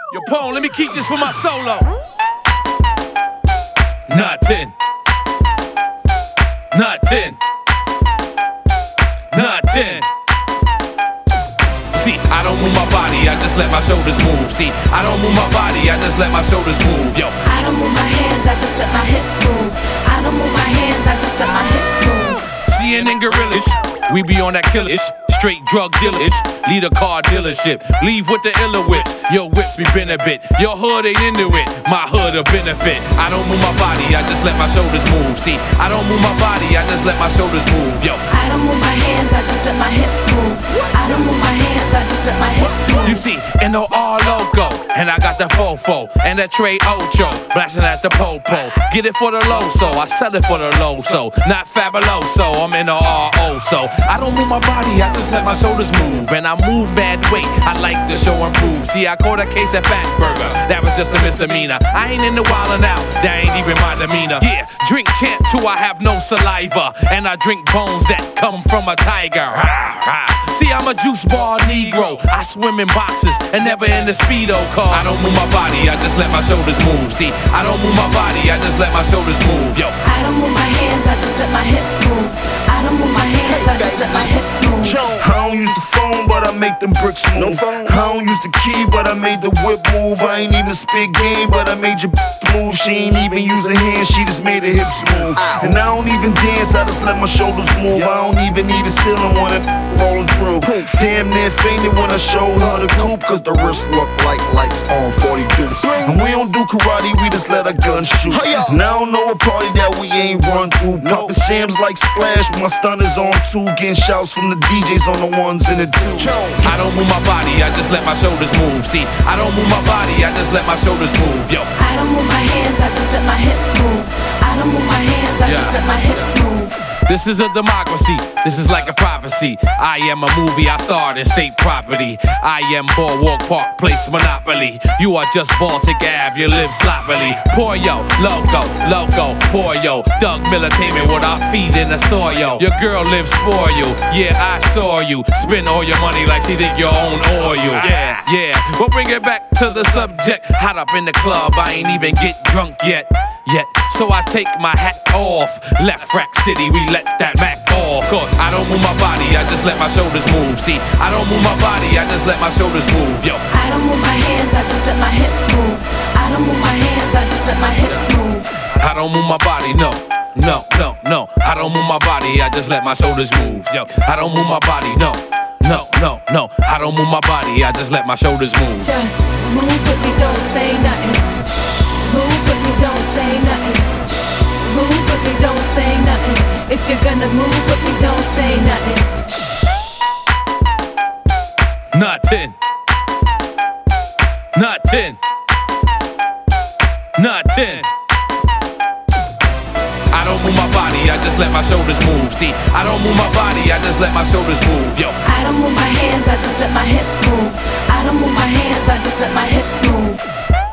Yo, Pone, let me keep this for my solo. Nothing. Nothing. Nothing. See, I don't move my body, I just let my shoulders move. See, I don't move my body, I just let my shoulders move. Yo, I don't move my hands, I just let my hips move. I don't move my hands, I just let my hips move. CNN Gorillas, we be on that killer-ish. Straight drug dealer-ish, lead a car dealership. Leave with the iller whips, your whips be been a bit. Your hood ain't into it, my hood a benefit. I don't move my body, I just let my shoulders move. See, I don't move my body, I just let my shoulders move. Yo, I don't move my hands, I just let my hips move. I don't move my hands, I just let my hips move. You see, in the all loco, and I got the fofo and that Trey Ocho, blasting at the popo. Get it for the low, so I sell it for the low, so not fabuloso. I'm in the RO, so I don't move my body, I just let my shoulders move, and I move bad weight. I like to show and prove. See, I caught a case at Fat Burger, that was just a misdemeanor. I ain't in the wildin' out, that ain't even my demeanor. Yeah, drink champ too, I have no saliva, and I drink bones that come from a tiger. See, I'm a juice bar Negro. I swim in boxes and never in the Speedo car. I don't move my body, I just let my shoulders move. See, I don't move my body, I just let my shoulders move. Yo, I don't move my hands, I just let my hips move. I don't move my hands, I just let my hips move. I don't use the phone, but I make them bricks move. I don't use the key, but I made the whip move. I ain't even spit game, but I made your move. She ain't even use her hands, she just made her hips move. And I don't even dance, I just let my shoulders move. I don't even need a ceiling when it rolling through. Damn near fainted when I showed her the coupe, cause the wrist look like lights on 40 deuce. And we don't do karate, we just let our guns shoot. And I don't know a party that we ain't run through. Pumping shams like Splash, my stunners on two, getting shouts from the DJs on the ones and the twos. I don't move my body, I just let my shoulders move. See, I don't move my body, I just let my shoulders move. Yo, I don't move my hands, I just let my hips move. I don't move my hands, I just let my hips move. this is a democracy, this is like a prophecy. I am a movie, I starred in state property. I am Boardwalk Park Place Monopoly. You are just Baltic Ave, you live sloppily. Poyo, loco, Poyo. Doug Militainment with our feet in the soil. Your girl lives for you, yeah, I saw you. Spend all your money like she did your own oil. Yeah, we'll bring it back to the subject. Hot up in the club, I ain't even get drunk yet. So I take my hat off. Left Rack City, we let that Mac off. Cause I don't move my body, I just let my shoulders move. See, I don't move my body, I just let my shoulders move. Yo, I don't move my hands, I just let my hips move. I don't move my hands, I just let my hips move. I don't move my body, no. I don't move my body, I just let my shoulders move. Yo, I don't move my body, no. I don't move my body, I just let my shoulders move. Just move with me, don't say nothing. Move with me, don't say nothing. Move with me, don't say nothing. If you're gonna move with me, don't say nothing. Nothing. I don't move my body, I just let my shoulders move. See, I don't move my body, I just let my shoulders move. Yo, I don't move my hands, I just let my hips move. I don't move my hands, I just let my hips move.